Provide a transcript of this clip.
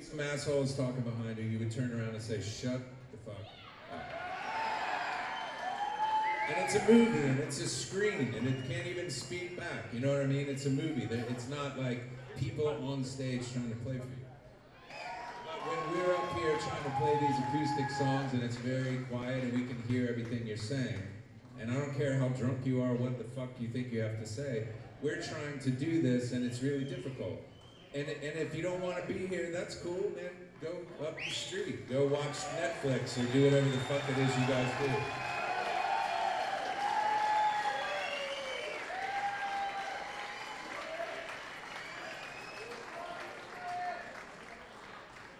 some asshole is talking behind you, you would turn around and say, shut the fuck up. And it's a movie, and it's a screen, and it can't even speak back, you know what I mean? It's a movie. It's not like people on stage trying to play for you. But when we're up here trying to play these acoustic songs, and it's very quiet, and we can hear everything you're saying, and I don't care how drunk you are, what the fuck you think you have to say, we're trying to do this, and it's really difficult. And if you don't want to be here, that's cool, man. Go up the street. Go watch Netflix or do whatever the fuck it is you guys do.